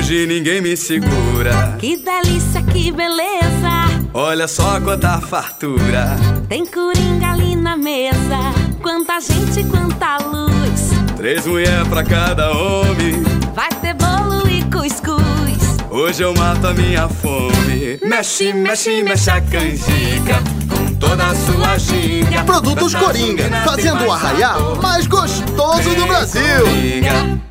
Hoje ninguém me segura. Que delícia, que beleza. Olha só quanta fartura. Tem coringa ali na mesa. Quanta gente, quanta luz. 3 mulheres pra cada homem. Vai ter bolo e cuscuz. Hoje eu mato a minha fome. Mexe, mexe, mexe a canjica com toda a sua ginga. Produtos Coringa, fazendo o arraial mais gostoso do Brasil.